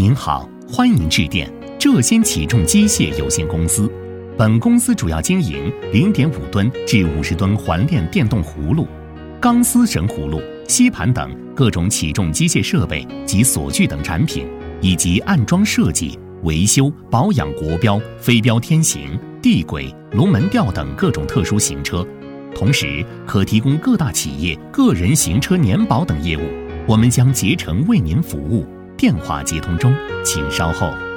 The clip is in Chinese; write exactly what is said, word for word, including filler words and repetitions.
您好，欢迎致电浙先起重机械有限公司。本公司主要经营 零点五吨至五十吨环链电动葫芦、钢丝绳葫芦、吸盘等各种起重机械设备及锁具等产品，以及安装设计、维修、保养国标、飞标天行、地轨、龙门吊等各种特殊行车，同时可提供各大企业个人行车年保等业务，我们将竭诚为您服务。电话接通中，请稍后。